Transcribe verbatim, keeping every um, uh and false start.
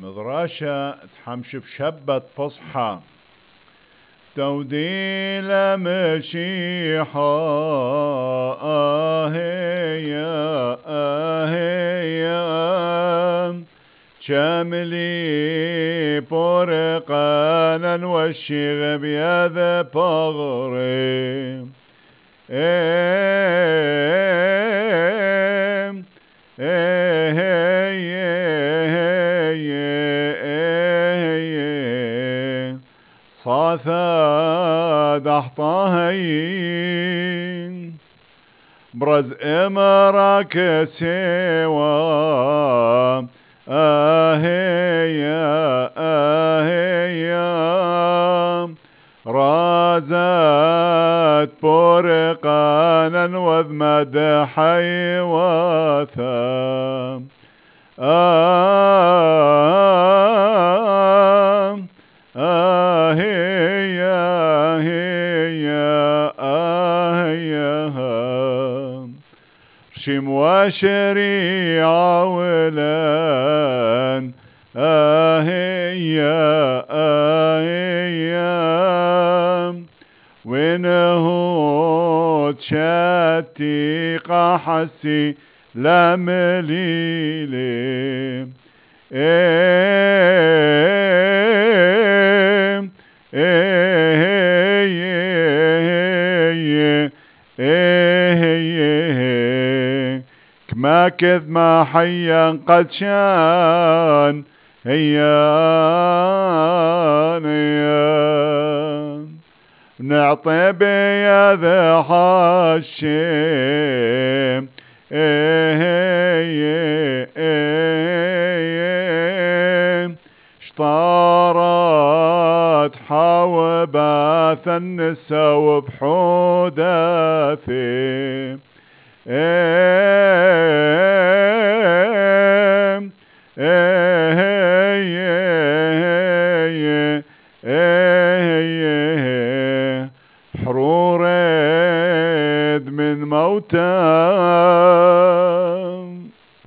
مضراشة تحمشب شبة فصحى تودي لمشيحة آهيا آهيا شاملي برقانا والشغب يذا بغري ايه ايه صاثا دحطاهين برز امرك سوا اهيا اهيا رازت برقانا وذ مدحي وثام آه آه هي هي آه هي رشم وشريعة ولان آه هي آه هي وينه تشتي قحسي لمليلي ايه ايه ايه كما كذ ما حيا قد شان هيان هيان نعطي بيد حشيم اشطارت حوباث النسا وبحوداثي حرورد من موتى